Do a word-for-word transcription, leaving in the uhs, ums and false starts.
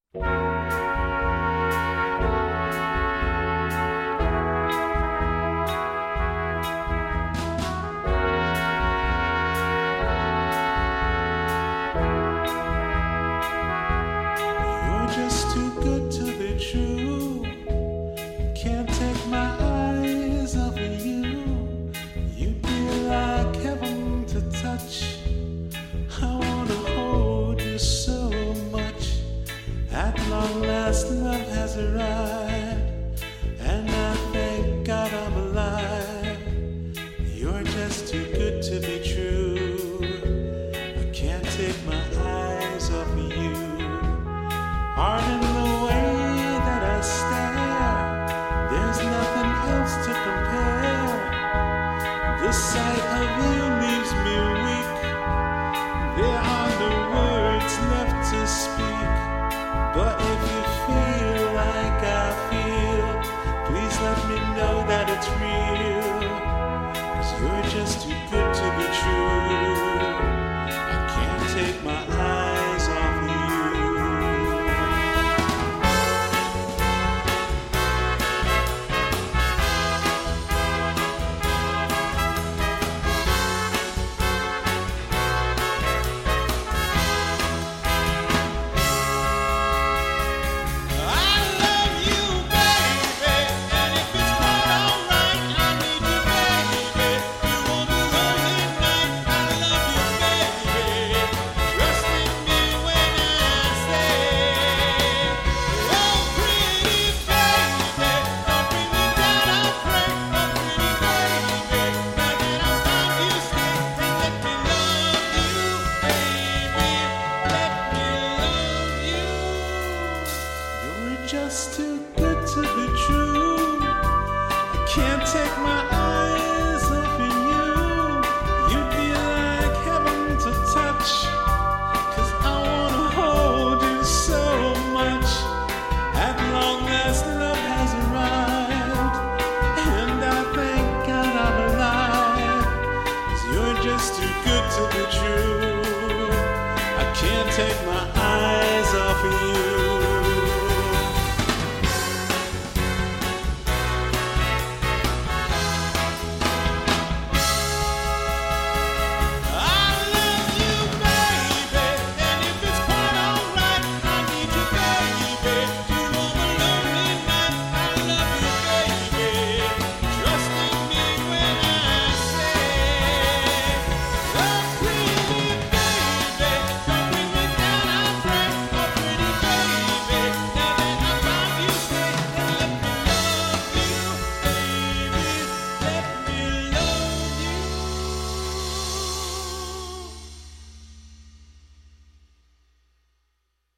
You're just too good to be true. Can't take my eyes off of you. You'd be like heaven to touch. I wanna hold you so much. At long last, love has arrived, and I thank God I'm alive. You're just too good to be true. I can't take my eyes off of you. Pardon the way that I stare. There's nothing else to compare. The sight of you leaves me weak. There are no words left to speak. But if you feel like I feel, please let me know that it's real. 'Cause you're just too good to be true. I can't take my eyes off of you. Just too good to be true.